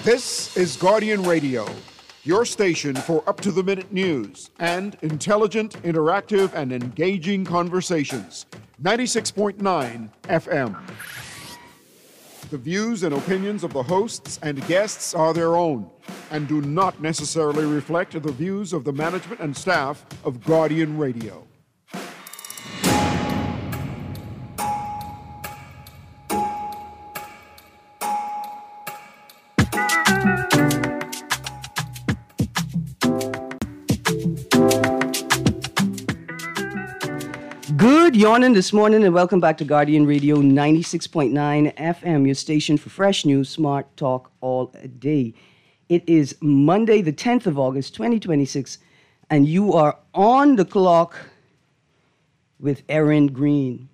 This is Guardian Radio, your station for up-to-the-minute news and intelligent, interactive, and engaging conversations. 96.9 FM. The views and opinions of the hosts and guests are their own and do not necessarily reflect the views of the management and staff of Guardian Radio. Good yawning this morning and welcome back to Guardian Radio 96.9 FM, your station for fresh news, smart talk all day. It is Monday, the 10th of August, 2026, and you are on the clock with Erin Green.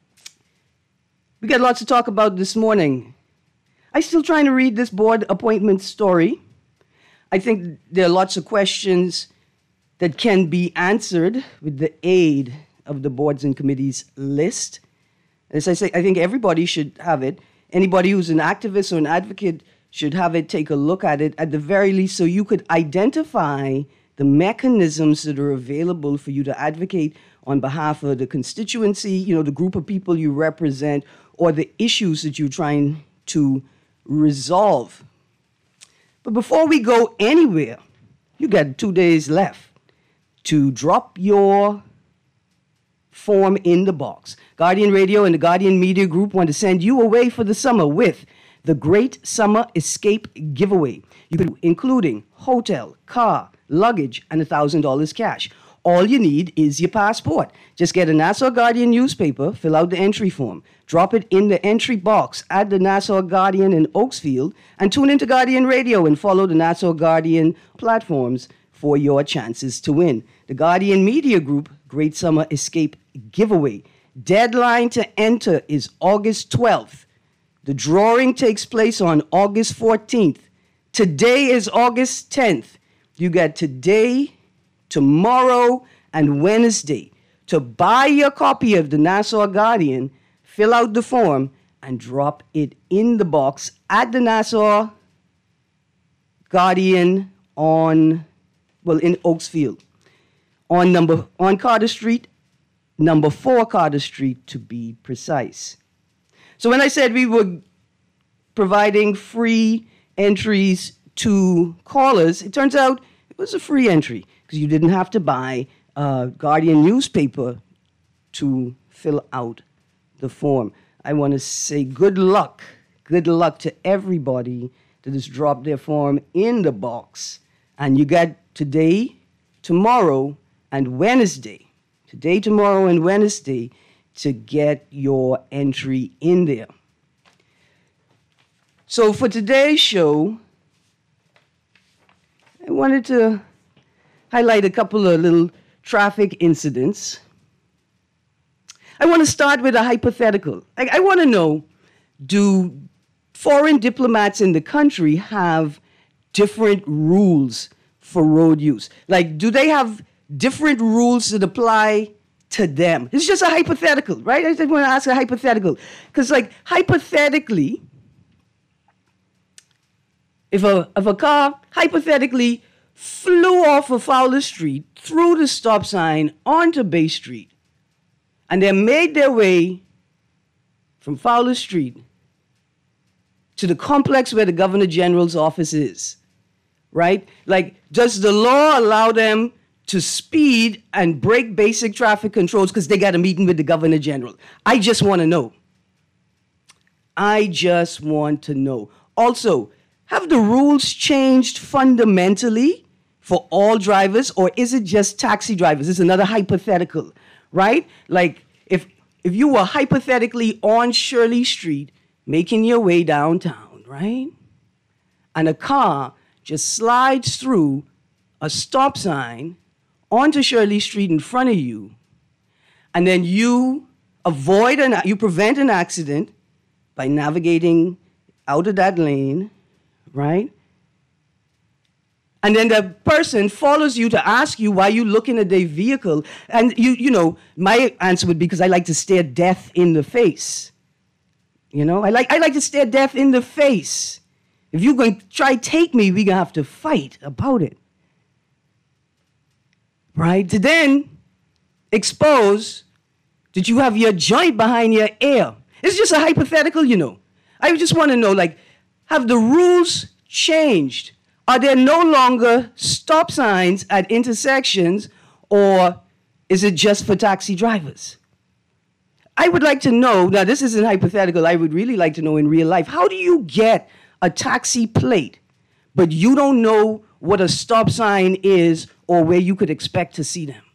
We got lots to talk about this morning. I'm still trying to read this board appointment story. I think there are lots of questions that can be answered with the aid of the boards and committees list. As I say, I think everybody should have it. Anybody who's an activist or an advocate should have it, take a look at it, at the very least, so you could identify the mechanisms that are available for you to advocate on behalf of the constituency, the group of people you represent, or the issues that you're trying to resolve. But before we go anywhere, you got 2 days left to drop your form in the box. Guardian Radio and the Guardian Media Group want to send you away for the summer with the Great Summer Escape Giveaway. Including hotel, car, luggage, and $1,000 cash. All you need is your passport. Just get a Nassau Guardian newspaper, fill out the entry form, drop it in the entry box at the Nassau Guardian in Oaksfield, and tune into Guardian Radio and follow the Nassau Guardian platforms for your chances to win. The Guardian Media Group Great Summer Escape Giveaway. Deadline to enter is August 12th. The drawing takes place on August 14th. Today is August 10th. You got today, tomorrow, and Wednesday to buy your copy of the Nassau Guardian, fill out the form, and drop it in the box at the Nassau Guardian in Oaksfield. On Carter Street, number 4 Carter Street to be precise. So when I said we were providing free entries to callers, it turns out it was a free entry because you didn't have to buy a Guardian newspaper to fill out the form. I want to say good luck to everybody that has dropped their form in the box. And you got today, tomorrow, and Wednesday, today, tomorrow, and Wednesday, to get your entry in there. So for today's show, I wanted to highlight a couple of little traffic incidents. I want to start with a hypothetical. I want to know, do foreign diplomats in the country have different rules for road use? Like, do they have different rules that apply to them? It's just a hypothetical, right? I just want to ask a hypothetical. Because, hypothetically, if a car hypothetically flew off of Fowler Street, through the stop sign, onto Bay Street, and they made their way from Fowler Street to the complex where the Governor General's office is, right? Does the law allow them to speed and break basic traffic controls because they got a meeting with the Governor General? I just want to know. Also, have the rules changed fundamentally for all drivers, or is it just taxi drivers? This is another hypothetical, right? If you were hypothetically on Shirley Street making your way downtown, right? And a car just slides through a stop sign onto Shirley Street in front of you, and then you prevent an accident by navigating out of that lane, right? And then the person follows you to ask you why you're looking at their vehicle. And, my answer would be because I like to stare death in the face. I like to stare death in the face. If you're going to try take me, we're going to have to fight about it. Right? To then expose that you have your joint behind your ear. It's just a hypothetical, you know. I just want to know, like, have the rules changed? Are there no longer stop signs at intersections, or is it just for taxi drivers? I would like to know, now this isn't hypothetical, I would really like to know in real life, how do you get a taxi plate, but you don't know what a stop sign is or where you could expect to see them?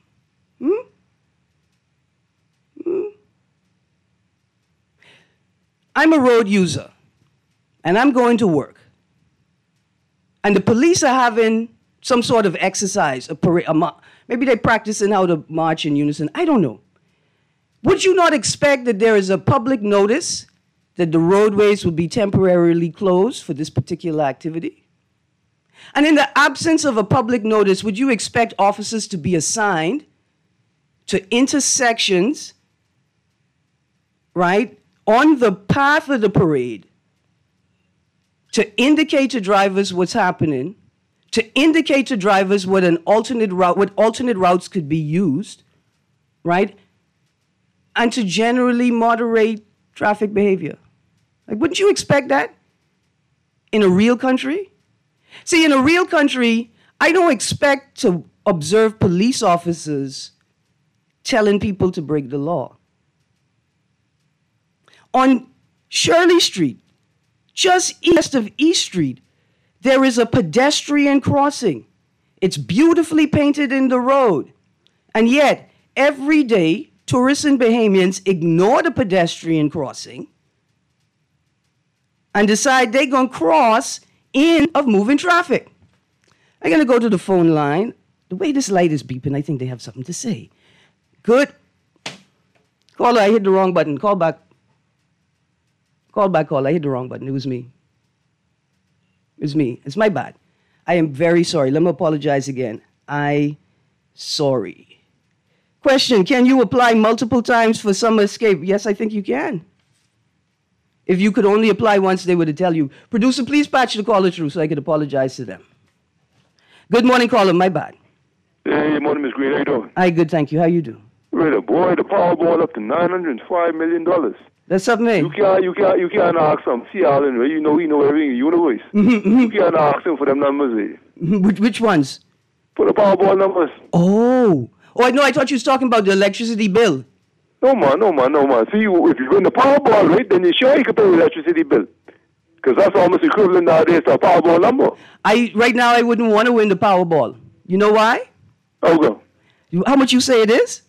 I'm a road user, and I'm going to work. And the police are having some sort of exercise, a parade, maybe they're practicing how to march in unison. I don't know. Would you not expect that there is a public notice that the roadways will be temporarily closed for this particular activity? And in the absence of a public notice, would you expect officers to be assigned to intersections, right, on the path of the parade to indicate to drivers what's happening, to indicate to drivers what an alternate route, what alternate routes could be used, right? And to generally moderate traffic behavior? Like, wouldn't you expect that in a real country? See, in a real country, I don't expect to observe police officers telling people to break the law. On Shirley Street, just east of East Street, there is a pedestrian crossing. It's beautifully painted in the road. And yet, every day, tourists and Bahamians ignore the pedestrian crossing and decide they're going to cross in of moving traffic. I'm going to go to the phone line. The way this light is beeping, I think they have something to say. Good. Caller, I hit the wrong button. Call back. Call back, caller. I hit the wrong button. It was me. It was me. It's my bad. I am very sorry. Let me apologize again. Sorry. Question, can you apply multiple times for summer escape? Yes, I think you can. If you could only apply once, they would tell you. Producer, please patch the caller through so I could apologize to them. Good morning, caller. My bad. Hey, morning, Miss Green. How you doing? Hi, good, thank you. How you do? Right, boy, the Powerball up to $905 million. That's something, eh? You can't ask some see Allen, right? You know everything in the universe. You can't ask him for them numbers, eh? Which ones? For the Powerball numbers. Oh, no, I thought you was talking about the electricity bill. No, man. See, if you win the Powerball, right, then you sure you can pay the electricity bill. Because that's almost equivalent nowadays to a Powerball number. Right now, I wouldn't want to win the Powerball. You know why? Okay. How much you say it is?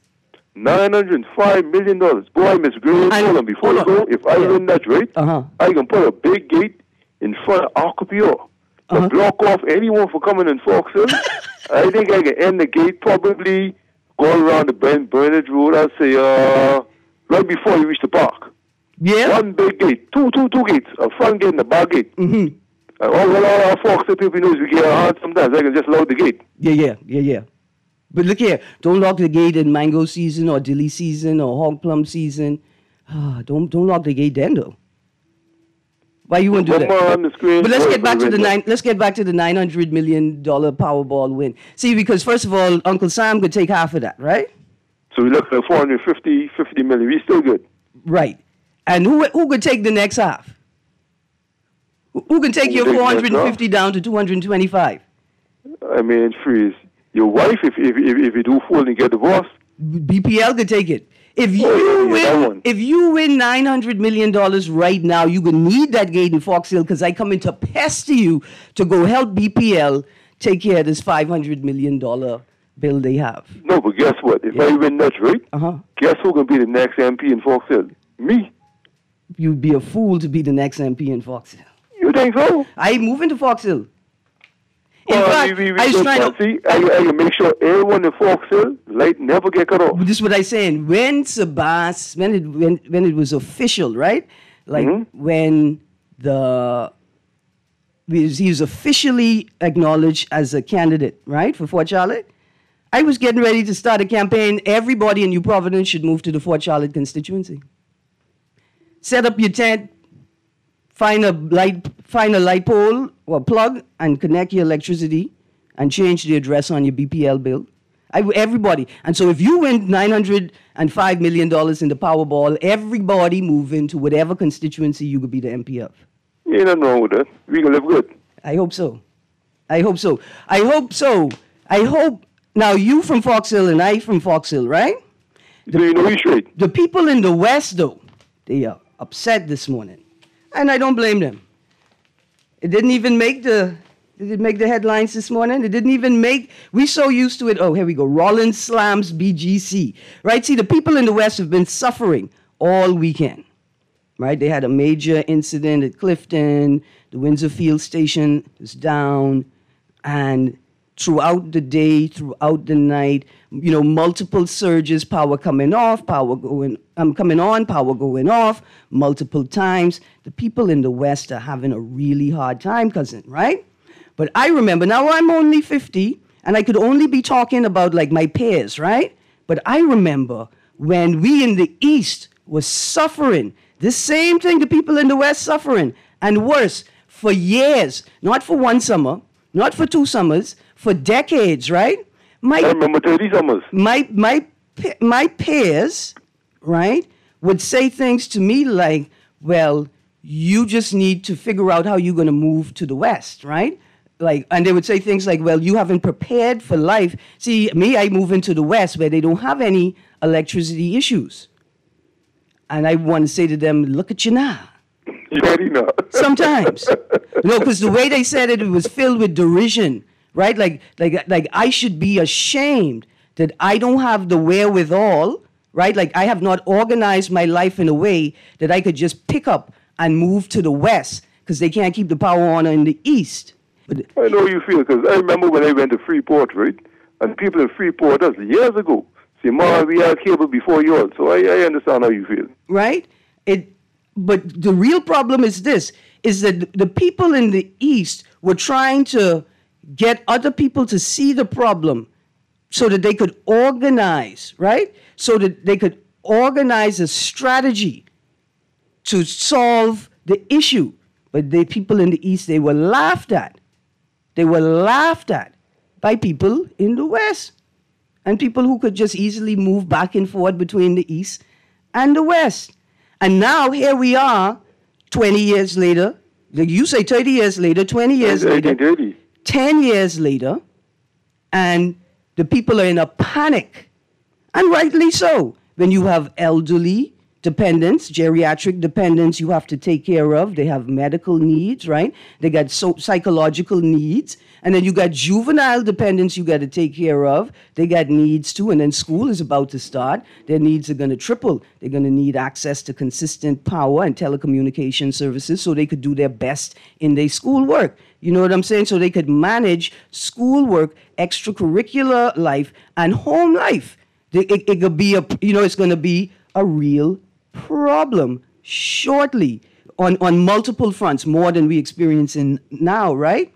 $905 million. Boy, Miss Green, hold on, before you go, if I win that, right, I can put a big gate in front of Acapulco to block off anyone for coming in Fox Hill. I think I can end the gate probably going around the Burnage Road, I'd say, right before you reach the park. Yeah? One big gate, two gates, a front gate and a back gate. And all our Fox Hill people knows we get our hands sometimes. I can just load the gate. Yeah. But look here, don't lock the gate in mango season or dilly season or hog plum season. Don't lock the gate then, though. Why you wouldn't do that? But let's get back to the $900 million Powerball win. See, because first of all, Uncle Sam could take half of that, right? So we look at $450 million. We still good. Right. And who could take the next half? Who can take your 450 down to 225? I mean, freeze. Your wife, if you do fall and get divorced, BPL could take it. If you win $900 million right now, you would need that gate in Fox Hill because I come in to pester you to go help BPL take care of this $500 million bill they have. No, but guess what? If I win that, right? Guess who can be the next MP in Fox Hill? Me. You'd be a fool to be the next MP in Fox Hill. You think so? I move into Fox Hill. In fact, I was trying to see. I can make sure everyone in Fox Hill light never get cut off. This is what I'm saying. When Sebas, when it was official, right? Like when he was officially acknowledged as a candidate, right, for Fort Charlotte. I was getting ready to start a campaign. Everybody in New Providence should move to the Fort Charlotte constituency. Set up your tent, find a light pole or plug and connect your electricity and change the address on your BPL bill. Everybody. And so if you win $905 million in the Powerball, everybody move into whatever constituency you could be the MP of. Ain't nothing wrong with that. We can live good. I hope so. I hope so. I hope so. I hope. Now, you from Fox Hill and I from Fox Hill, right? Do you know we straight? The people in the West, though, they are upset this morning. And I don't blame them. It didn't even make the headlines this morning. It didn't even make, we're so used to it. Oh, here we go. Rollins slams BGC. Right? See, the people in the West have been suffering all weekend. Right? They had a major incident at Clifton. The Windsor Field Station is down. And throughout the day, throughout the night, multiple surges, power coming off, power going, coming on, power going off, multiple times. The people in the West are having a really hard time, cousin, right? But I remember, now I'm only 50, and I could only be talking about like my peers, right? But I remember when we in the East were suffering, the same thing the people in the West suffering, and worse, for years, not for one summer, not for 2 summers, for decades, right? I remember 30 summers. My peers, right, would say things to me like, well, you just need to figure out how you're going to move to the West, right? And they would say things like, well, you haven't prepared for life. See, me, I move into the West where they don't have any electricity issues. And I want to say to them, look at you now. You already know. Sometimes. No, because the way they said it was filled with derision, right? Like I should be ashamed that I don't have the wherewithal, right? Like I have not organized my life in a way that I could just pick up and move to the West because they can't keep the power on in the East. But I know you feel, because I remember when I went to Freeport, right? And people in Freeport, that's years ago, say, "Ma, we had cable before yours." So I understand how you feel. Right? But the real problem is this, is that the people in the East were trying to get other people to see the problem so that they could organize, right? So that they could organize a strategy to solve the issue. But the people in the East, they were laughed at. They were laughed at by people in the West and people who could just easily move back and forth between the East and the West. And now here we are, 20 years later. You say 30 years later, 20 years later, 10 years later, and the people are in a panic. And rightly so. When you have elderly dependents, geriatric dependents you have to take care of. They have medical needs, right? They got psychological needs. And then you got juvenile dependents you got to take care of. They got needs too. And then school is about to start. Their needs are going to triple. They're going to need access to consistent power and telecommunication services so they could do their best in their schoolwork. You know what I'm saying? So they could manage schoolwork, extracurricular life, and home life. It could be it's going to be a real problem shortly on multiple fronts, more than we experience in now, right?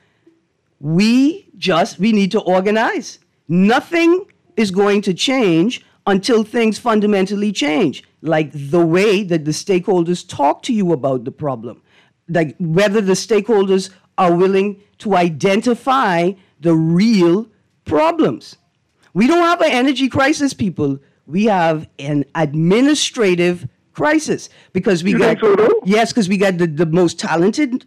We need to organize. Nothing is going to change until things fundamentally change, like the way that the stakeholders talk to you about the problem, like whether the stakeholders are willing to identify the real problems. We don't have an energy crisis, people. We have an administrative crisis because we got because we got the most talented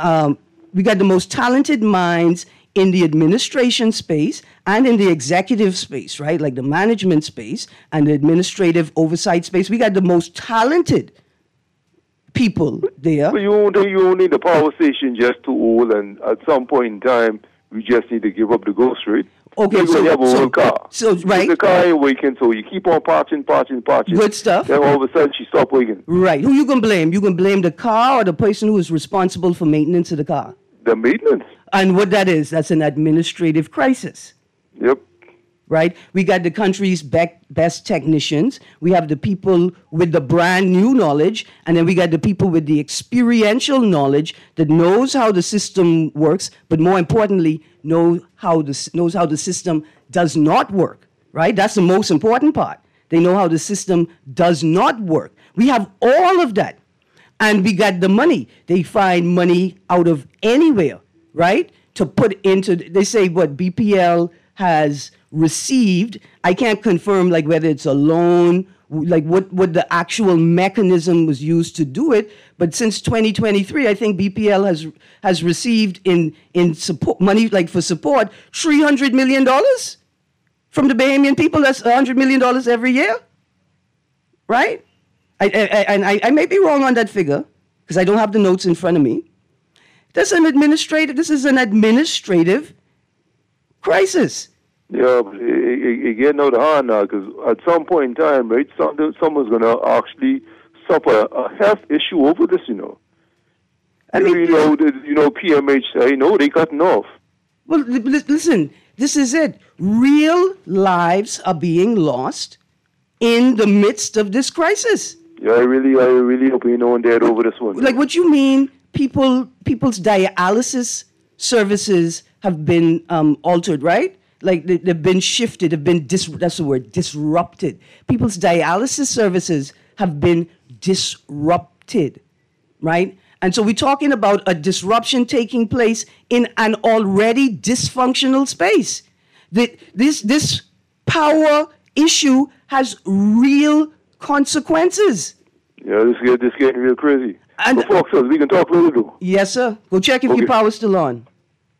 minds in the administration space and in the executive space, right? Like the management space and the administrative oversight space. We got the most talented people there. But you don't need the power station just to old, and at some point in time, we just need to give up the ghost rate. Okay, you have a old car. So right. The car ain't working, so you keep on parching. Good stuff. Then all of a sudden, she stopped working. Right. Who you gonna blame? You gonna blame the car or the person who is responsible for maintenance of the car? The maintenance. And what that is, that's an administrative crisis. Yep. Right? We got the country's best technicians. We have the people with the brand new knowledge. And then we got the people with the experiential knowledge that knows how the system works, but more importantly, knows how the system does not work. Right? That's the most important part. They know how the system does not work. We have all of that. And we got the money. They find money out of anywhere, right? To put into, they say what BPL has received. I can't confirm like whether it's a loan, like what the actual mechanism was used to do it. But since 2023, I think BPL has received in support money, like for support, $300 million from the Bahamian people. That's $100 million every year, right? I may be wrong on that figure because I don't have the notes in front of me. This is an administrative crisis. Yeah, but it getting out of hand now because at some point in time, right, someone's going to actually suffer a health issue over this, I mean, PMH, they cutting off. Well, listen, this is it. Real lives are being lost in the midst of this crisis. Yeah, I really hope no one dead over this one. Like, what you mean? People's dialysis services have been altered, right? Like they've been shifted. They've been that's the word, disrupted. People's dialysis services have been disrupted, right? And so we're talking about a disruption taking place in an already dysfunctional space. This power issue has real consequences. Yeah, this getting real crazy. And but folks, we can talk later, though. Yes, sir. Go check if your power's still on.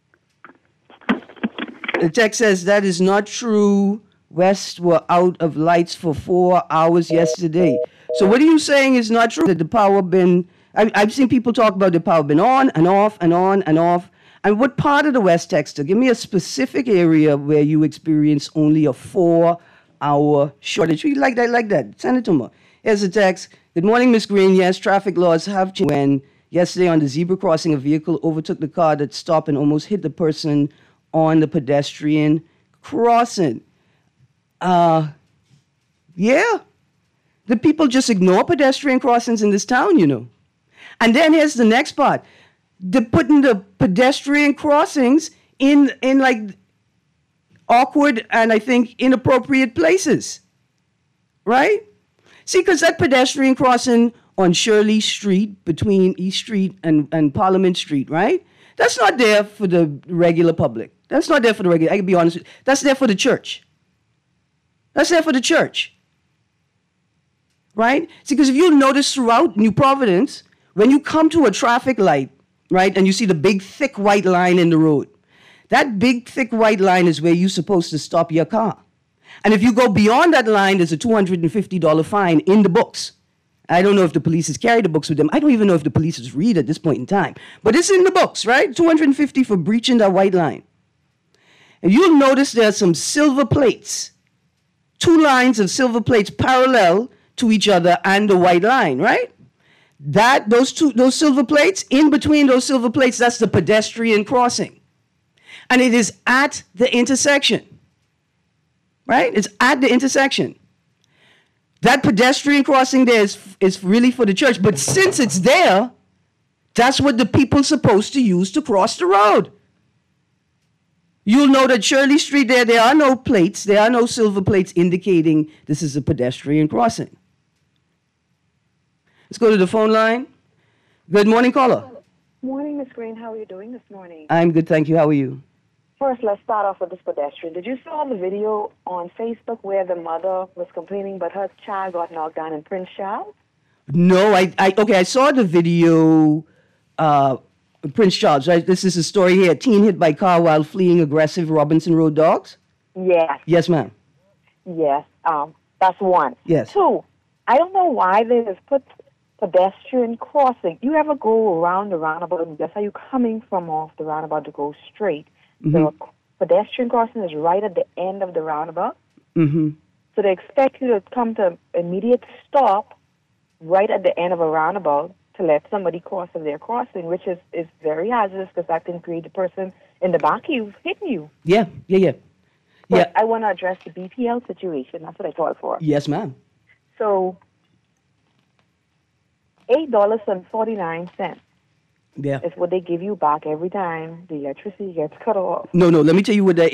The text says that is not true. West were out of lights for 4 hours yesterday. So what are you saying is not true? That the power been... I've seen people talk about the power been on and off and on and off. And what part of the West, Texter? Give me a specific area where you experience only a 4-hour shortage. You like that. Send it to me. Here's the text. Good morning, Ms. Green. Yes, traffic laws have changed. When yesterday on the zebra crossing, a vehicle overtook the car that stopped and almost hit the person on the pedestrian crossing. Yeah. The people just ignore pedestrian crossings in this town, And then here's the next part. They're putting the pedestrian crossings in like awkward and I think inappropriate places. Right? See, because that pedestrian crossing on Shirley Street between East Street and Parliament Street, right? That's not there for the regular public. That's not there for the regular. I can be honest with you. That's there for the church. That's there for the church. Right? See, because if you notice throughout New Providence, when you come to a traffic light, right, and you see the big, thick white line in the road, that big, thick white line is where you're supposed to stop your car. And if you go beyond that line, there's a $250 fine in the books. I don't know if the police has carried the books with them. I don't even know if the police has read at this point in time. But it's in the books, right? $250 for breaching that white line. And you'll notice there are some silver plates, 2 lines of silver plates parallel to each other and the white line, right? Those silver plates, in between those silver plates, that's the pedestrian crossing. And it is at the intersection, right? It's at the intersection. That pedestrian crossing there is really for the church. But since it's there, that's what the people's supposed to use to cross the road. You'll know that Shirley Street there are no plates. There are no silver plates indicating this is a pedestrian crossing. Let's go to the phone line. Good morning, caller. Morning, Ms. Green. How are you doing this morning? I'm good, thank you. How are you? First, let's start off with this pedestrian. Did you saw the video on Facebook where the mother was complaining but her child got knocked down in Prince Charles? No, I saw the video, Prince Charles, right? This is a story here. Teen hit by car while fleeing aggressive Robinson Road dogs? Yes. Yes, ma'am. Yes, that's one. Yes. 2, I don't know why they just put pedestrian crossing. You ever go around the roundabout, and that's how you're coming from off the roundabout to go straight. Mm-hmm. The pedestrian crossing is right at the end of the roundabout. Mm-hmm. So they expect you to come to immediate stop right at the end of a roundabout to let somebody cross if they're crossing, which is very hazardous because that can create the person in the back of you hitting you. Yeah. But I want to address the BPL situation. That's what I called for. Yes, ma'am. So $8.49. Yeah. It's what they give you back every time the electricity gets cut off. No, let me tell you what that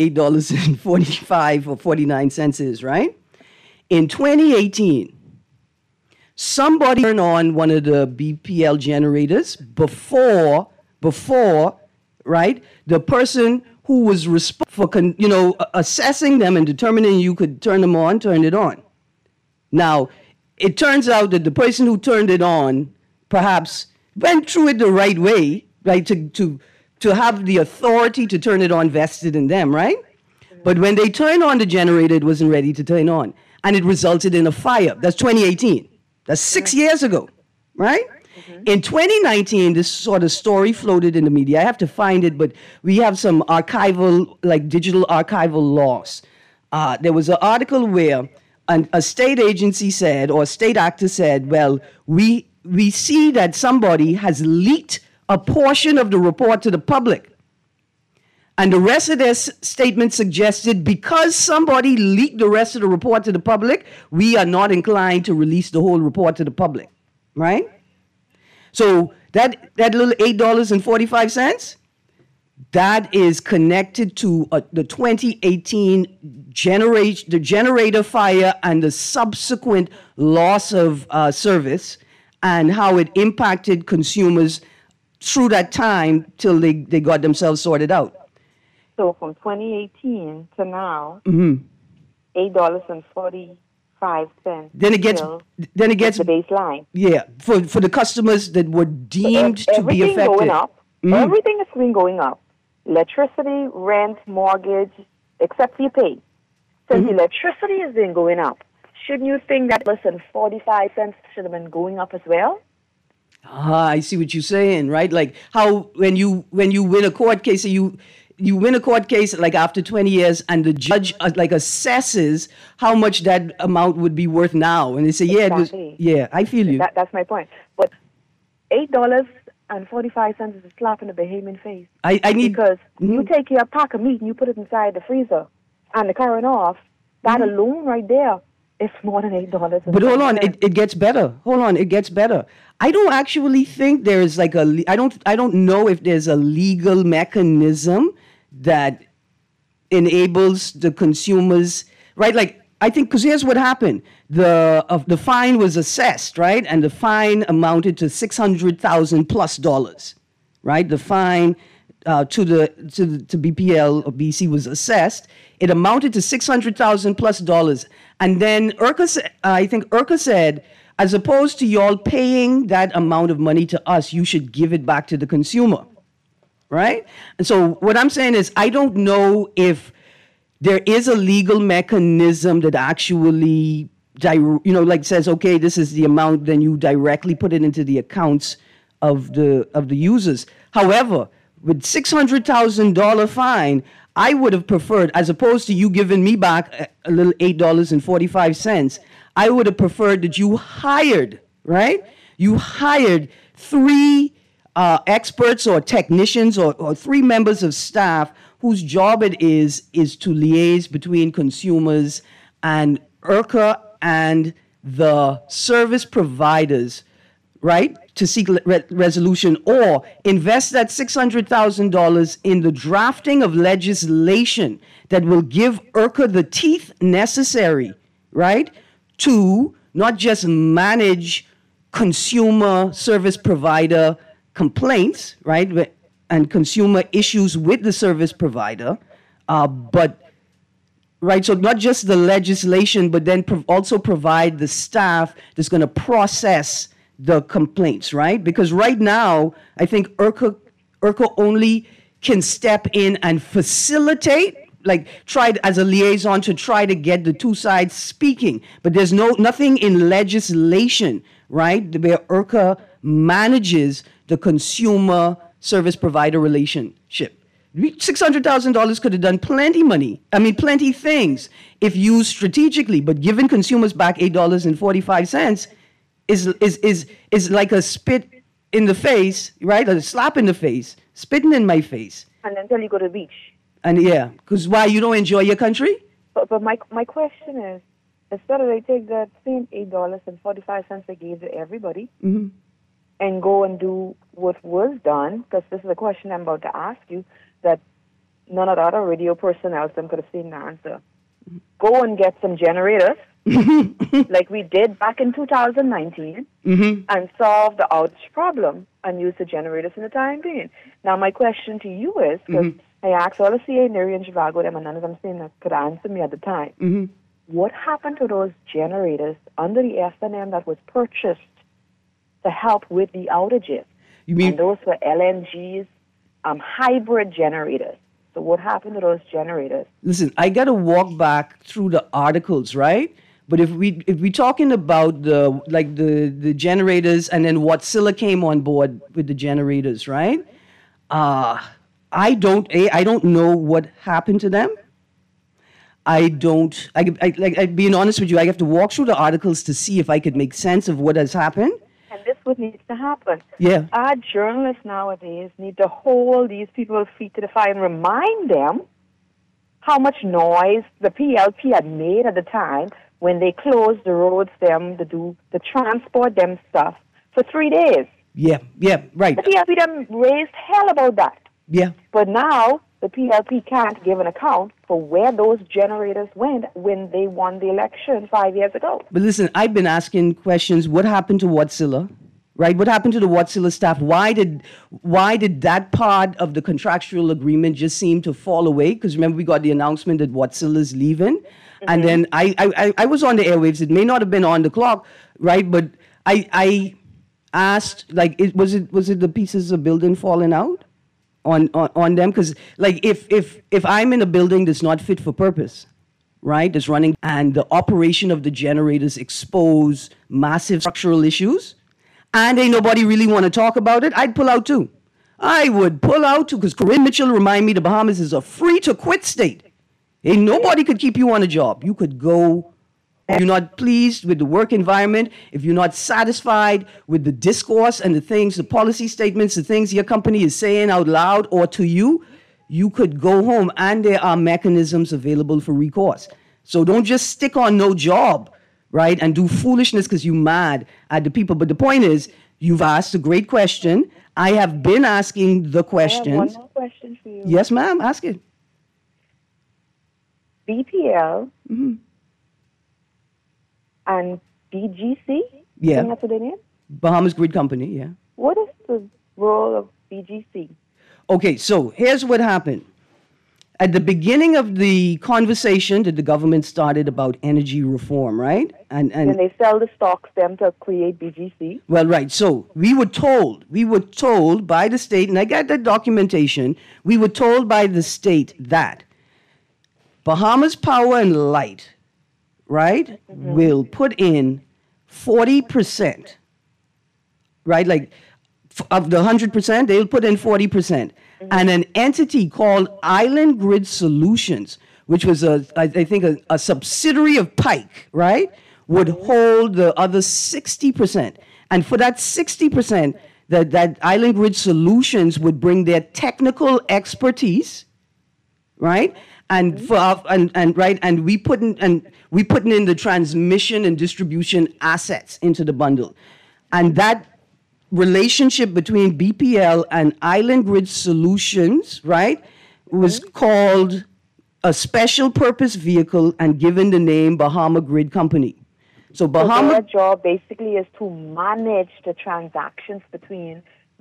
$8.45 or 49 cents is, right? In 2018, somebody turned on one of the BPL generators before, right? The person who was responsible for, assessing them and determining you could turn them on, turned it on. Now, it turns out that the person who turned it on perhaps went through it the right way, right? To have the authority to turn it on vested in them, right? But when they turned on the generator, it wasn't ready to turn on. And it resulted in a fire. That's 2018. That's 6 years ago, right? In 2019, this sort of story floated in the media. I have to find it, but we have some archival, like digital archival loss. There was an article where a state agency said, or a state actor said, well, we see that somebody has leaked a portion of the report to the public. And the rest of their statement suggested because somebody leaked the rest of the report to the public, we are not inclined to release the whole report to the public, right? So that little $8.45, that is connected to the 2018 generator fire and the subsequent loss of service and how it impacted consumers through that time till they got themselves sorted out. So from 2018 to now, $8.45. Then it gets the baseline. Yeah, for the customers that were deemed to be affected. Everything going up. Everything has been going up. Electricity, rent, mortgage, except you pay. Since electricity has been going up, shouldn't you think that listen, 45 cents should have been going up as well? I see what you're saying, right? Like how when you win a court case, you win a court case like after 20 years and the judge assesses how much that amount would be worth now. And they say, yeah, I feel you. That's my point. But $8.45 is a slap in the Bahamian face. Because you take your pack of meat and you put it inside the freezer and the current off, that alone right there is more than $8. But hold on, it gets better. Hold on, it gets better. I don't actually think there's I don't know if there's a legal mechanism that enables the consumers, right? Like, I think, because here's what happened. The fine was assessed, right? And the fine amounted to $600,000+, right? The fine to BPL or BC was assessed. It amounted to $600,000+. And then IRCA said, as opposed to y'all paying that amount of money to us, you should give it back to the consumer, right? And so what I'm saying is I don't know if there is a legal mechanism that actually, says, okay, this is the amount, then you directly put it into the accounts of the users. However, with $600,000 fine, I would have preferred, as opposed to you giving me back a little $8.45, I would have preferred that you hired, right? You hired 3 experts or technicians or 3 members of staff whose job it is to liaise between consumers and IRCA and the service providers, right, to seek resolution, or invest that $600,000 in the drafting of legislation that will give IRCA the teeth necessary, right, to not just manage consumer service provider complaints, right, and consumer issues with the service provider, but, right, so not just the legislation, but then also provide the staff that's going to process the complaints, right? Because right now, I think IRCA only can step in and facilitate, like try as a liaison to try to get the 2 sides speaking. But there's nothing in legislation, right, where IRCA manages the consumer service provider relationship. $600,000 could have done plenty things if used strategically, but giving consumers back $8.45 is like a spit in the face, right? A slap in the face, spitting in my face. And until you go to the beach. And yeah, because why, you don't enjoy your country? But my question is, instead of they take that same $8.45 they gave to everybody and go and do what was done, because this is a question I'm about to ask you that none of the other radio personnel could have seen the answer. Go and get some generators like we did back in 2019, and solve the outage problem and use the generators in the time being. Now, my question to you is, because I asked all the CA, Neri, and Chicago, them, and none of them saying that could answer me at the time. What happened to those generators under the SNM that was purchased to help with the outages? You mean, and those were LNGs, hybrid generators. So what happened to those generators? Listen, I got to walk back through the articles, right? But if we're talking about the generators and then Wärtsilä came on board with the generators, right? I don't know what happened to them. Being honest with you, I have to walk through the articles to see if I could make sense of what has happened. And this would need to happen. Yeah. Our journalists nowadays need to hold these people's feet to the fire and remind them how much noise the PLP had made at the time when they closed the roads to transport them stuff for 3 days. Yeah, right. The PLP them raised hell about that. Yeah. But now the PLP can't give an account for where those generators went when they won the election 5 years ago. But listen, I've been asking questions. What happened to Wärtsilä? Right? What happened to the Wärtsilä staff? Why did that part of the contractual agreement just seem to fall away? Because remember, we got the announcement that Wärtsilä is leaving. And then I was on the airwaves. It may not have been on the clock, right? But I asked, like, was it the pieces of building falling out on them? Because, like, if I'm in a building that's not fit for purpose, right, that's running, and the operation of the generators expose massive structural issues, and ain't nobody really want to talk about it, I'd pull out too. I would pull out too, because Corinne Mitchell reminded me the Bahamas is a free-to-quit state. Ain't nobody could keep you on a job. You could go. If you're not pleased with the work environment, if you're not satisfied with the discourse and the things, the policy statements, the things your company is saying out loud or to you, you could go home, and there are mechanisms available for recourse. So don't just stick on no job, right, and do foolishness because you're mad at the people. But the point is, you've asked a great question. I have been asking the questions. I have one more question for you. Yes, ma'am, ask it. BPL and BGC? Yeah. I think that's what they name? Bahamas Grid Company, yeah. What is the role of BGC? Okay, so here's what happened. At the beginning of the conversation that the government started about energy reform, right? And they sell the stocks them to create BGC? Well, right. So we were told by the state, and I got that documentation, we were told by the state that Bahamas Power and Light, right, will put in 40%, right? Like, of the 100%, they'll put in 40%. And an entity called Island Grid Solutions, which was, I think, a subsidiary of Pike, right, would hold the other 60%. And for that 60%, that Island Grid Solutions would bring their technical expertise, right? And we putting in the transmission and distribution assets into the bundle. And that relationship between BPL and Island Grid Solutions, right, was called a special purpose vehicle and given the name Bahama Grid Company. So their job basically is to manage the transactions between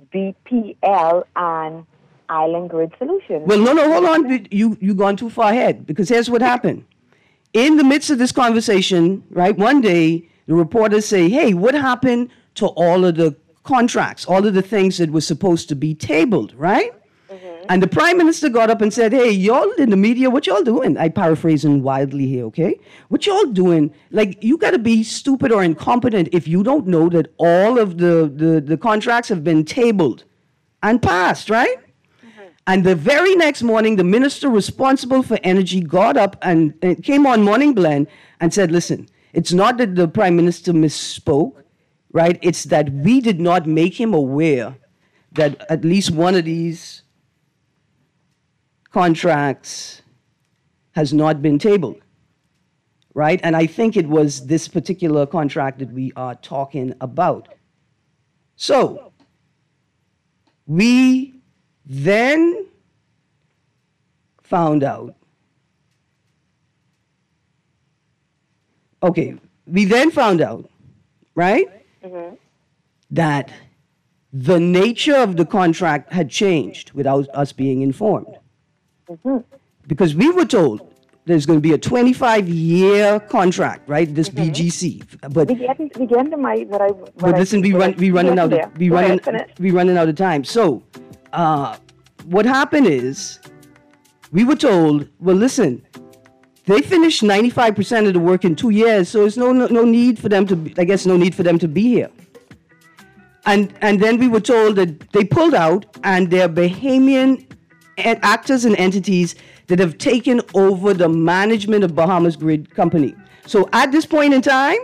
BPL and Island Grid Solutions. Well, no, hold on. You've gone too far ahead, because here's what happened. In the midst of this conversation, right, one day, the reporters say, hey, what happened to all of the contracts, all of the things that were supposed to be tabled, right? And the Prime Minister got up and said, hey, y'all in the media, what y'all doing? I paraphrasing wildly here, okay? What y'all doing? Like, you got to be stupid or incompetent if you don't know that all of the contracts have been tabled and passed, right? And the very next morning, the minister responsible for energy got up and came on Morning Blend and said, listen, it's not that the Prime Minister misspoke, right? It's that we did not make him aware that at least one of these contracts has not been tabled, right? And I think it was this particular contract that we are talking about. So we then found out, Okay, we then found out, right, that the nature of the contract had changed without us being informed. Because we were told there's going to be a 25-year contract, right? This BGC. But we get into but listen, we running out of time. So, what happened is, we were told, well, listen, they finished 95% of the work in 2 years, so there's no need for them to. No need for them to be here. And then we were told that they pulled out, and they're Bahamian actors and entities that have taken over the management of Bahamas Grid Company. So at this point in time,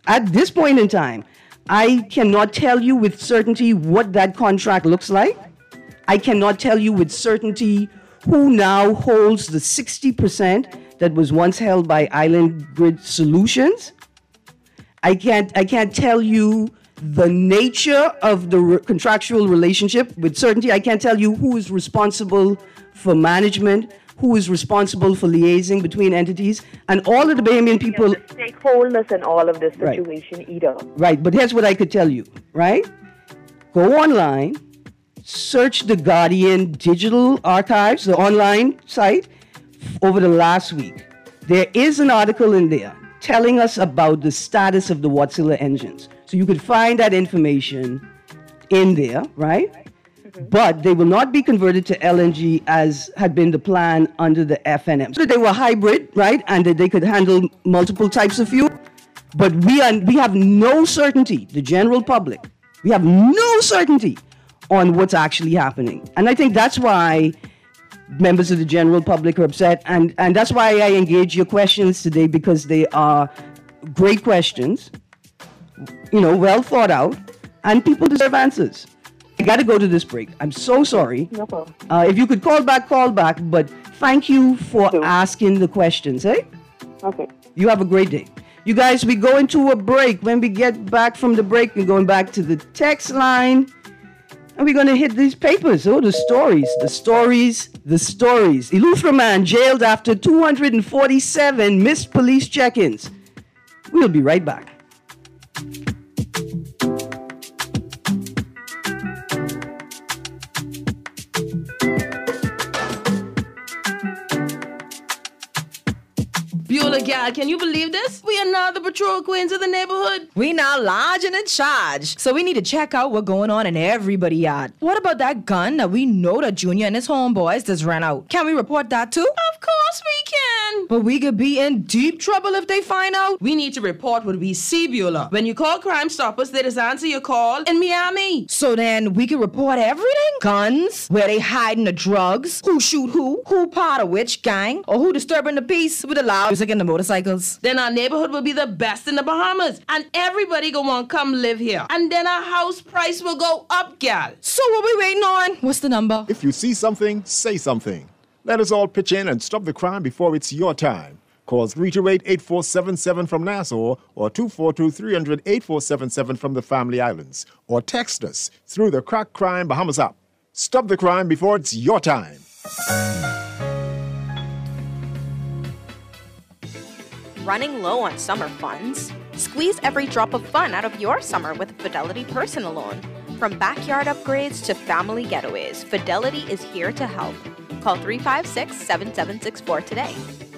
I cannot tell you with certainty what that contract looks like. I cannot tell you with certainty who now holds the 60% that was once held by Island Grid Solutions. I can't tell you the nature of the contractual relationship with certainty. I can't tell you who is responsible for management, who is responsible for liaising between entities, and all of the Bahamian people. The stakeholders in all of this situation either. Right, but here's what I could tell you, right? Go online, search the Guardian Digital Archives, the online site, over the last week. There is an article in there telling us about the status of the Wärtsilä engines. So you could find that information in there, right? But they will not be converted to LNG as had been the plan under the FNM. So they were hybrid, right? And that they could handle multiple types of fuel. But we have no certainty, the general public, we have no certainty on what's actually happening. And I think that's why members of the general public are upset. And that's why I engage your questions today, because they are great questions, well thought out, and people deserve answers. I got to go to this break. I'm so sorry. No problem. If you could call back. But thank you for asking the questions, eh? Okay. You have a great day. You guys, we go into a break. When we get back from the break, we're going back to the text line. And we're going to hit these papers. Oh, the stories. Eleuthera man jailed after 247 missed police check-ins. We'll be right back. Beulah gal, can you believe this? We are now the patrol queens of the neighborhood. We now large and in charge. So we need to check out what's going on in everybody's yard. What about that gun that we know that Junior and his homeboys just ran out? Can we report that too? Of course we can. But we could be in deep trouble if they find out. We need to report what we see, Beulah. When you call Crime Stoppers, they just answer your call in Miami. So then we can report everything? Guns, where they hiding the drugs, who shoot who part of which gang, or who disturbing the peace with the loud music and the motorcycles. Then our neighborhood will be the best in the Bahamas, and everybody gonna want to come live here. And then our house price will go up, gal. So what we waiting on? What's the number? If you see something, say something. Let us all pitch in and stop the crime before it's your time. Call 328-8477 from Nassau or 242-300-8477 from the Family Islands. Or text us through the Crack Crime Bahamas app. Stop the crime before it's your time. Running low on summer funds? Squeeze every drop of fun out of your summer with Fidelity Personal Loan. From backyard upgrades to family getaways, Fidelity is here to help. Call 356-7764 today.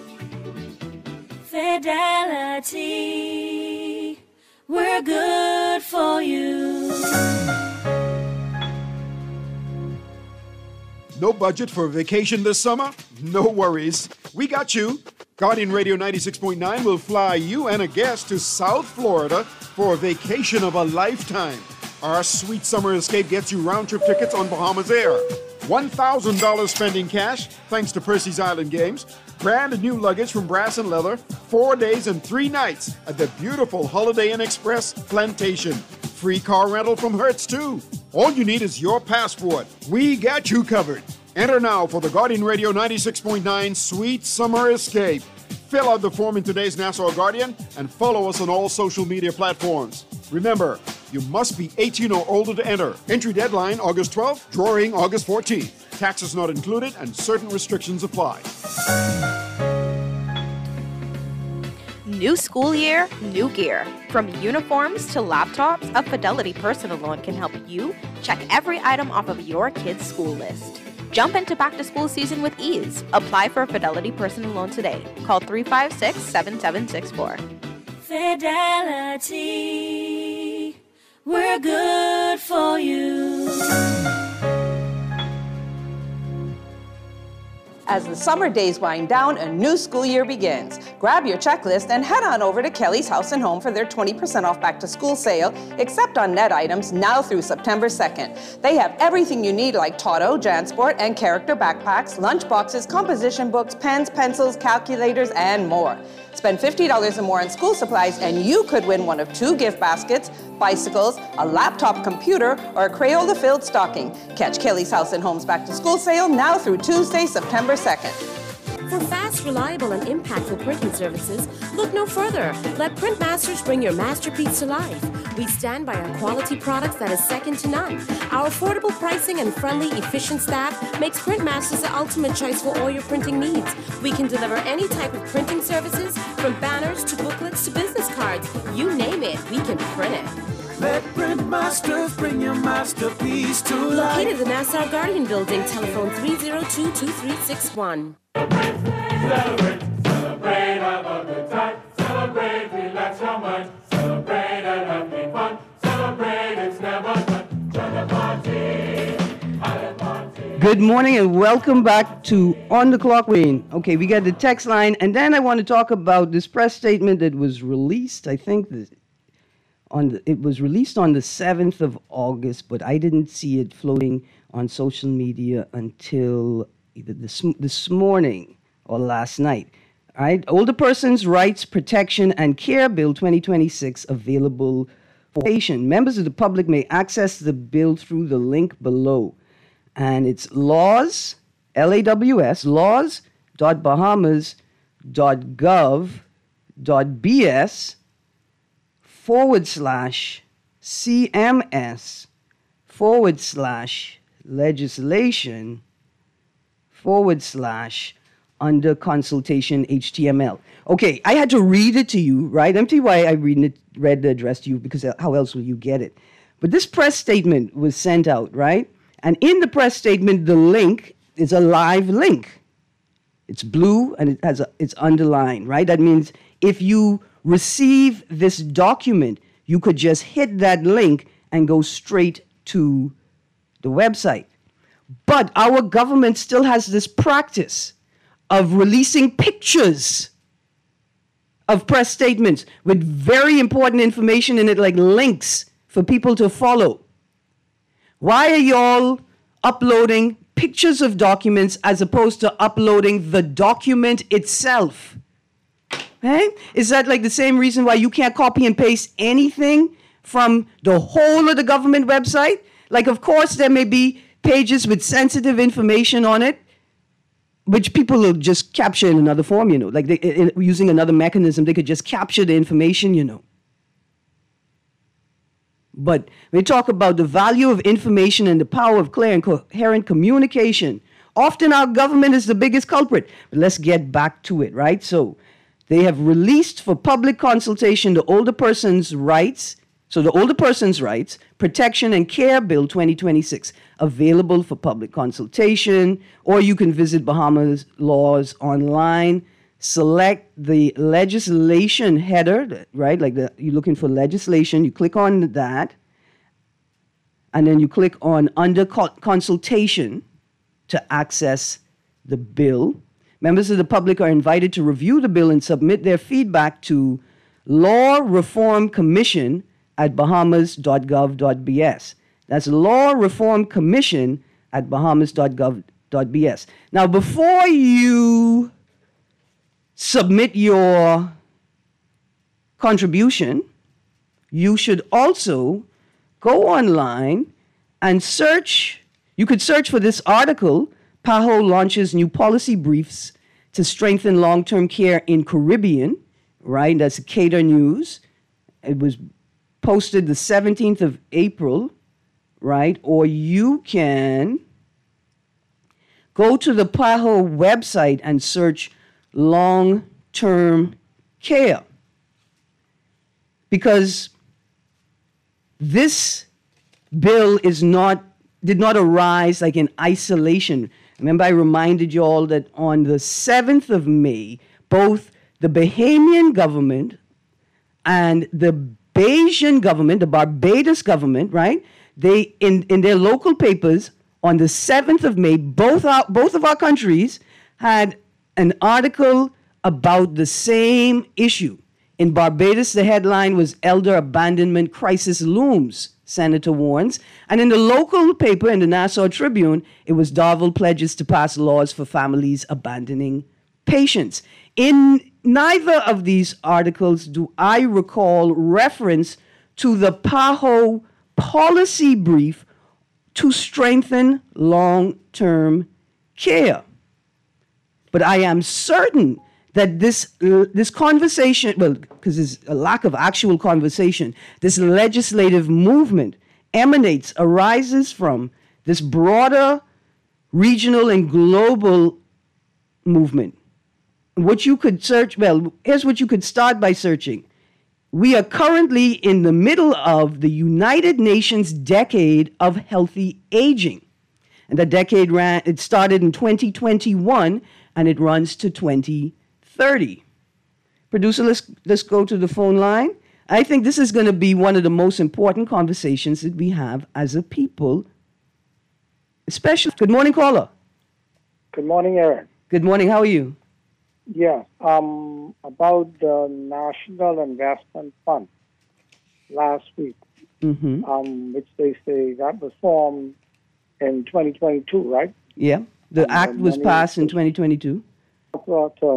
Fidelity, we're good for you. No budget for a vacation this summer? No worries. We got you. Guardian Radio 96.9 will fly you and a guest to South Florida for a vacation of a lifetime. Our sweet summer escape gets you round-trip tickets on Bahamas Air. $1,000 spending cash, thanks to Percy's Island Games. Brand new luggage from Brass and Leather. 4 days and 3 nights at the beautiful Holiday Inn Express Plantation. Free car rental from Hertz, too. All you need is your passport. We got you covered. Enter now for the Guardian Radio 96.9 Sweet Summer Escape. Fill out the form in today's Nassau Guardian and follow us on all social media platforms. Remember, you must be 18 or older to enter. Entry deadline August 12th, drawing August 14th. Taxes not included and certain restrictions apply. New school year, new gear. From uniforms to laptops, a Fidelity personal loan can help you check every item off of your kid's school list. Jump into back-to-school season with ease. Apply for a Fidelity personal loan today. Call 356-7764. Fidelity, we're good for you. As the summer days wind down, a new school year begins. Grab your checklist and head on over to Kelly's House and Home for their 20% off back-to-school sale, except on net items now through September 2nd. They have everything you need like Toto, JanSport, and character backpacks, lunch boxes, composition books, pens, pencils, calculators, and more. Spend $50 or more on school supplies and you could win one of 2 gift baskets, bicycles, a laptop computer, or a Crayola-filled stocking. Catch Kelly's House and Home's back-to-school sale now through Tuesday, September 2nd. For fast, reliable, and impactful printing services, look no further. Let Printmasters bring your masterpiece to life. We stand by our quality products that is second to none. Our affordable pricing and friendly, efficient staff makes Printmasters the ultimate choice for all your printing needs. We can deliver any type of printing services, from banners to booklets to business cards. You name it, we can print it. Let Printmasters bring your masterpiece to life. Located in the Nassau Guardian Building, telephone 302-2361. Celebrate, celebrate, have a good time. Celebrate, relax your mind. Celebrate and have fun. Celebrate, it's never done. Join the party. Good morning and welcome back to On the Clock, Wayne. Okay, we got the text line, and then I want to talk about this press statement that was released, I think, it was released on the 7th of August, but I didn't see it floating on social media until either this morning or last night. All right, Older Persons Rights Protection and Care Bill 2026 available for patient. Members of the public may access the bill through the link below. And it's laws, LAWS, laws.bahamas.gov.bs /CMS/legislation/under consultation HTML. Okay, I had to read it to you, right? Empty why I read the address to you, because how else will you get it? But this press statement was sent out, right? And in the press statement, the link is a live link. It's blue and it's underlined, right? That means if you receive this document, you could just hit that link and go straight to the website. But our government still has this practice of releasing pictures of press statements with very important information in it, like links for people to follow. Why are y'all uploading pictures of documents as opposed to uploading the document itself? Hey? Is that like the same reason why you can't copy and paste anything from the whole of the government website? Like, of course, there may be pages with sensitive information on it, which people will just capture in another form, like using another mechanism, they could just capture the information, But we talk about the value of information and the power of clear and coherent communication. Often our government is the biggest culprit. But let's get back to it, right? So they have released for public consultation the Older Persons Rights. So the Older Persons Rights Protection and Care Bill 2026, available for public consultation, or you can visit Bahamas Laws online. Select the legislation header, right? Like you're looking for legislation. You click on that, and then you click on under consultation to access the bill. Members of the public are invited to review the bill and submit their feedback to Law Reform Commission at bahamas.gov.bs. That's Law Reform Commission at bahamas.gov.bs. Now, before you submit your contribution, you should also go online and search. You could search for this article, PAHO launches new policy briefs to strengthen long-term care in Caribbean, right? That's Cater News. It was posted the 17th of April, right? Or you can go to the PAHO website and search long-term care. because this bill did not arise like in isolation. Remember, I reminded you all that on the 7th of May, both the Bahamian government and the Bajan government, the Barbados government, right? They in their local papers on the 7th of May, both of our countries had an article about the same issue. In Barbados, the headline was Elder Abandonment Crisis Looms, Senator warns. And in the local paper, in the Nassau Tribune, it was Darville pledges to pass laws for families abandoning patients. In neither of these articles do I recall reference to the PAHO policy brief to strengthen long-term care. But I am certain that this conversation, well, because there's a lack of actual conversation, this legislative movement arises from this broader regional and global movement. What you could search, well, here's what you could start by searching. We are currently in the middle of the United Nations Decade of Healthy Aging. And the decade it started in 2021 and it runs to 2030. Producer, let's go to the phone line. I think this is going to be one of the most important conversations that we have as a people, especially. Good morning, caller. Good morning, Aaron. Good morning. How are you? Yeah, about the National Investment Fund last week, which they say that was formed in 2022, right? Yeah, the act was passed in 2022. To a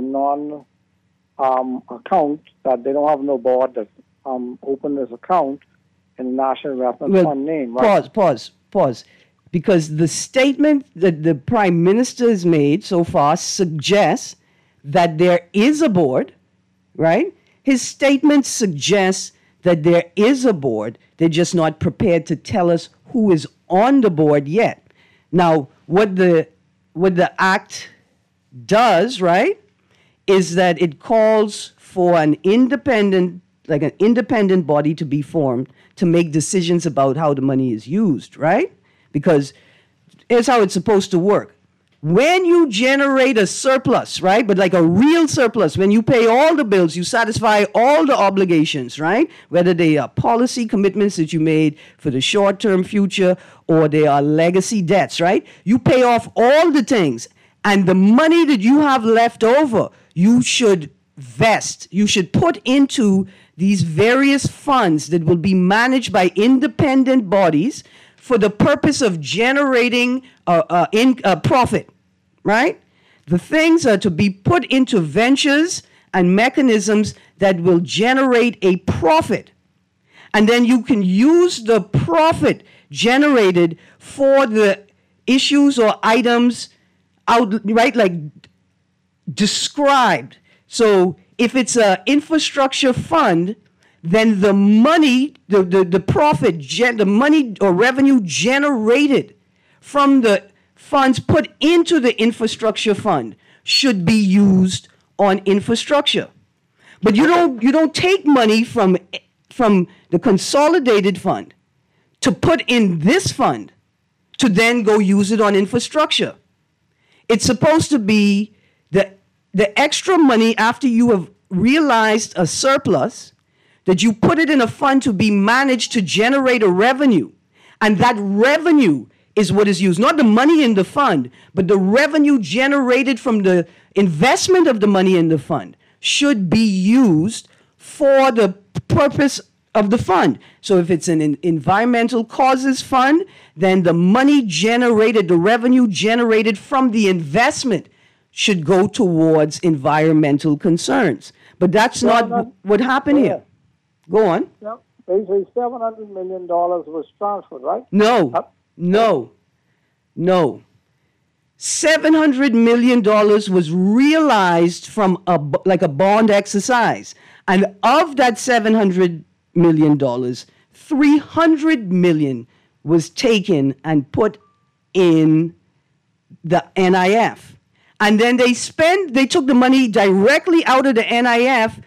non-account that they don't have no board that open this account in the National Investment Fund name, right? Pause. Because the statement that the Prime Minister has made so far suggests that there is a board, right? His statement suggests that there is a board. They're just not prepared to tell us who is on the board yet. Now, what the act does, right, is that it calls for an independent body to be formed to make decisions about how the money is used, right? Because here's how it's supposed to work. When you generate a surplus, right, but like a real surplus, when you pay all the bills, you satisfy all the obligations, right, whether they are policy commitments that you made for the short-term future or they are legacy debts, right, you pay off all the things. And the money that you have left over, you should vest. You should put into these various funds that will be managed by independent bodies for the purpose of generating profit, right? The things are to be put into ventures and mechanisms that will generate a profit. And then you can use the profit generated for the issues or items right, like described. So if it's an infrastructure fund, then the money, the profit, the money or revenue generated from the funds put into the infrastructure fund should be used on infrastructure. But you don't take money from the consolidated fund to put in this fund to then go use it on infrastructure. It's supposed to be the extra money after you have realized a surplus, that you put it in a fund to be managed to generate a revenue. And that revenue is what is used, not the money in the fund, but the revenue generated from the investment of the money in the fund should be used for the purpose of the fund. So if it's an environmental causes fund, then the money generated, the revenue generated from the investment should go towards environmental concerns. But that's not what happened here. Go on. Yeah, they say $700 million was transferred, right? No. $700 million was realized from a bond exercise. And of that $700 million, $300 million was taken and put in the NIF. And then they took the money directly out of the NIF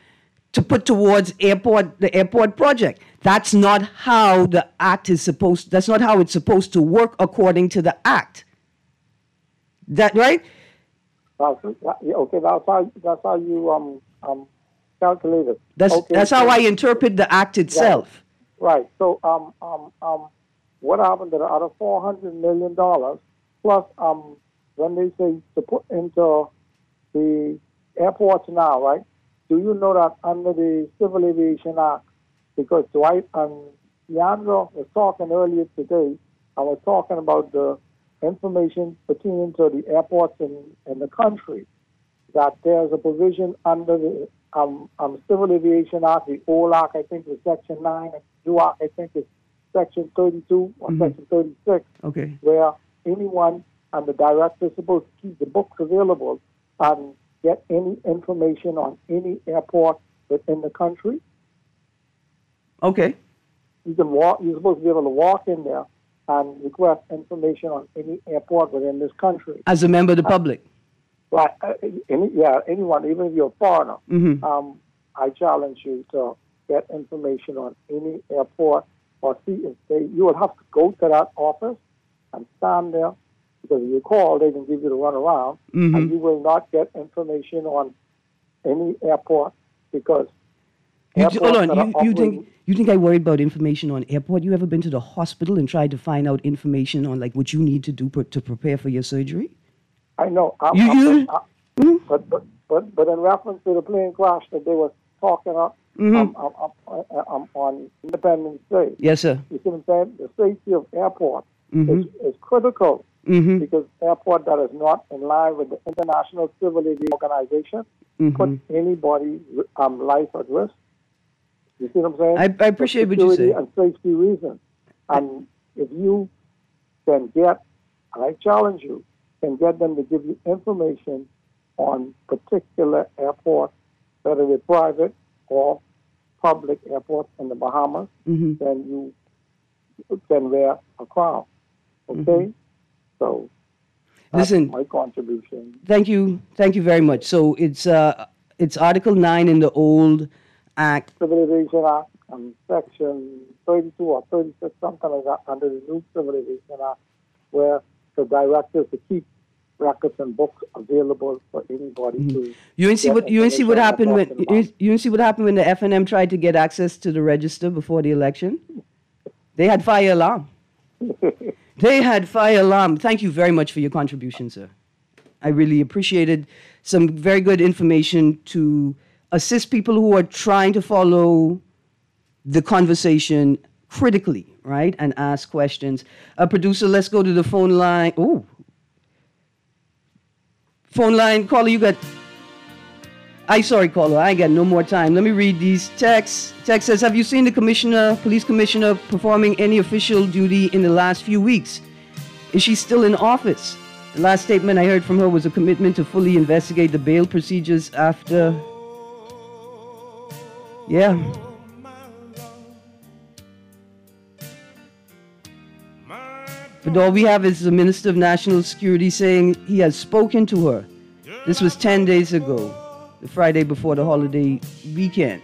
to put towards the airport project. That's not how the act is supposed. That's not how it's supposed to work according to the act. That right? Okay, that's how you calculate it. That's how I interpret the act itself. Right. So what happened to the other $400 million plus when they say to put into the airports now, right? Do you know that under the Civil Aviation Act, because Dwight and Leandra was talking earlier today, I was talking about the information pertaining to the airports in the country, that there's a provision under the Civil Aviation Act, the old Act, I think, is Section 9, and the new Act, I think, is Section 32 or Section 36, where anyone and the director is supposed to keep the books available and get any information on any airport within the country. Okay. You're supposed to be able to walk in there and request information on any airport within this country. As a member of the public. Right. Anyone, even if you're a foreigner. I challenge you to get information on any airport or see if you will have to go to that office and stand there, because if you call, they can give you the runaround, and you will not get information on any airport because hold on. You think I worry about information on airport? You ever been to the hospital and tried to find out information on like what you need to do to prepare for your surgery? I know. But in reference to the plane crash that they were talking about on Independence Day. Yes, sir. You see what I'm saying? The safety of airports is critical because airport that is not in line with the International Civil Aviation Organization put anybody's life at risk. You see what I'm saying? I appreciate what you say. And safety reasons. And if you can get, and I challenge you, can get them to give you information on particular airports, whether they're private or public airports in the Bahamas, then you can wear a crown. Okay? So that's my contribution. Thank you very much. So it's Article 9 in the old Act. Civil Aviation Act, Section 32 or 36, something like that, under the new Civil Aviation Act, where the directors to keep records and books available for anybody to. You see what happened when the FNM tried to get access to the register before the election? They had fire alarm. Thank you very much for your contribution, sir. I really appreciated some very good information to assist people who are trying to follow the conversation critically, right, and ask questions. Producer, let's go to the phone line. Oh, phone line caller, you got. Caller, I ain't got no more time. Let me read these texts. Text says, have you seen the police commissioner performing any official duty in the last few weeks? Is she still in office? The last statement I heard from her was a commitment to fully investigate the bail procedures after. Yeah. But all we have is the Minister of National Security saying he has spoken to her. This was 10 days ago, the Friday before the holiday weekend.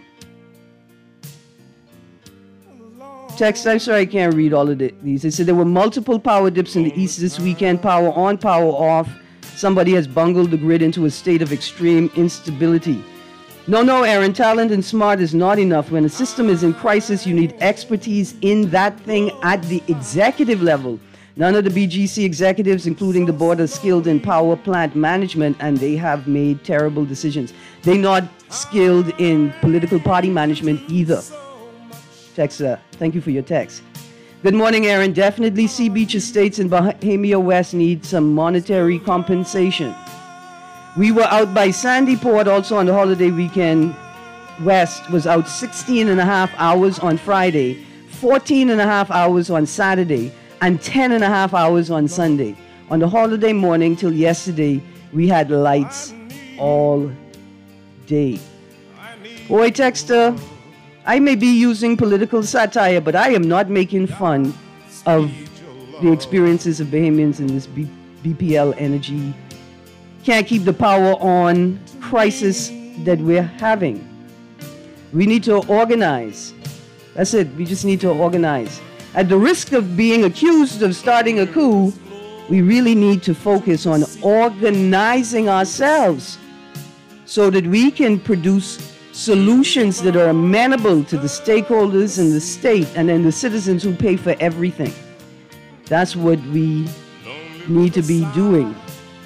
Text, I'm sorry I can't read all of these. They said there were multiple power dips in the east this weekend, power on, power off. Somebody has bungled the grid into a state of extreme instability. No, Aaron, talent and smart is not enough. When a system is in crisis, you need expertise in that thing at the executive level. None of the BGC executives, including the board, are skilled in power plant management, and they have made terrible decisions. They're not skilled in political party management either. Texa, thank you for your text. Good morning, Aaron. Definitely Sea Beach Estates in Bahamia West need some monetary compensation. We were out by Sandy Port also on the holiday weekend. West was out 16 and a half hours on Friday, 14 and a half hours on Saturday, and 10 and a half hours on Sunday. On the holiday morning till yesterday, we had lights all day. Boy, Texter, I may be using political satire, but I am not making fun of the experiences of Bahamians in this BPL energy can't keep the power on crisis that we're having. We need to organize. That's it. We just need to organize. At the risk of being accused of starting a coup, we really need to focus on organizing ourselves so that we can produce solutions that are amenable to the stakeholders in the state and then the citizens who pay for everything. That's what we need to be doing.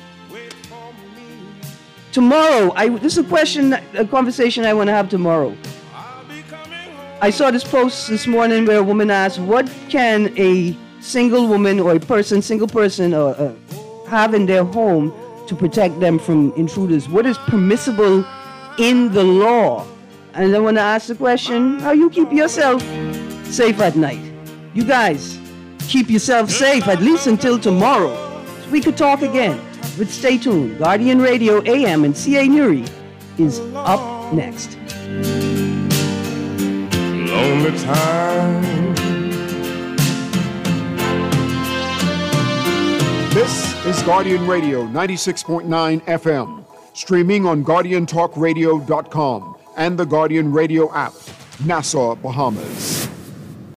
Tomorrow, this is a conversation I want to have tomorrow. I saw this post this morning where a woman asked, what can a single woman or single person have in their home to protect them from intruders? What is permissible in the law? And I want to ask the question, how you keep yourself safe at night? You guys, keep yourself safe at least until tomorrow. So we could talk again. But stay tuned. Guardian Radio AM and CA Nuri is up next. Lonely time. This is Guardian Radio 96.9 FM, streaming on GuardianTalkRadio.com and the Guardian Radio app, Nassau, Bahamas.